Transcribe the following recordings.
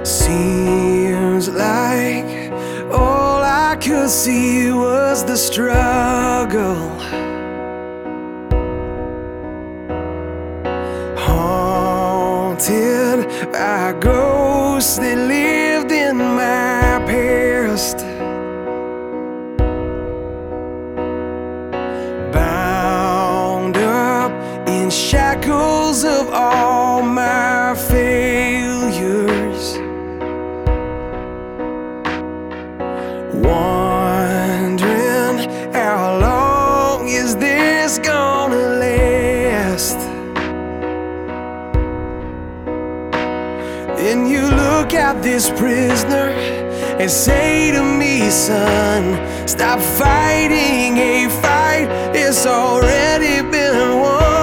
Seems like all I could see was the struggle, haunted by ghosts that lived in my past, bound up in shackles of all my failures, wondering how long is this gonna last. Then you look at this prisoner and say to me, son, stop fighting a fight it's already been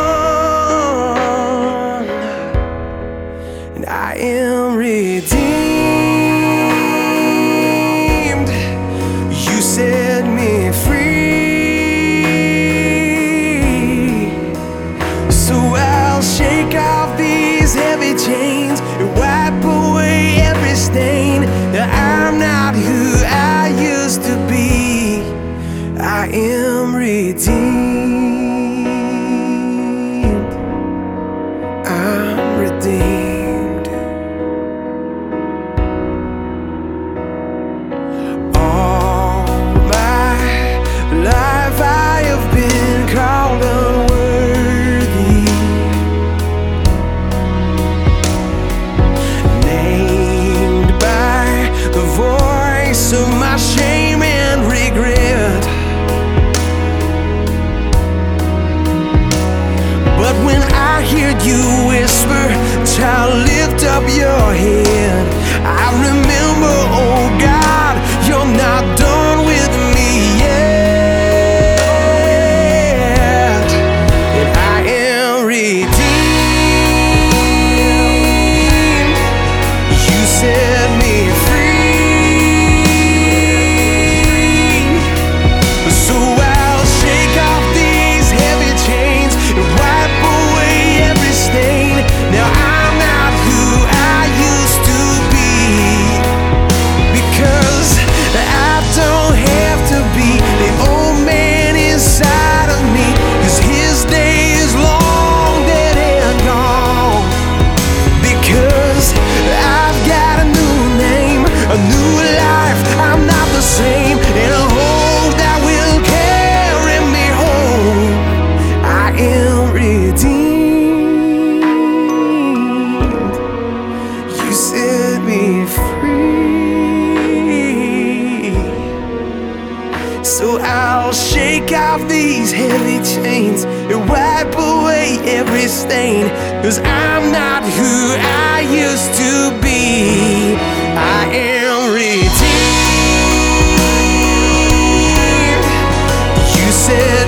won. And I am redeemed. You set me free. So I'll shake off these heavy chains and wipe away every stain. Now I'm not who I used to be. I am redeemed. I'm redeemed. All my life I have been called unworthy, named by the voice of my shame and regret. But when I hear you whisper, child, lift up your head, I remember, oh God, you're not done with me yet. And I am redeemed. You set me free. So I'll shake off these heavy chains and wipe away every stain. Now I'm not who I used to be, because I don't have to be the old man inside of me, 'cause his day is long dead and gone. Because I've got a new name, a new life, I'm not the same, and a hope that will carry me home. I am redeemed. You set me free. So I'll shake off these heavy chains and wipe away every stain, 'cause I'm not who I used to be. I am redeemed. You said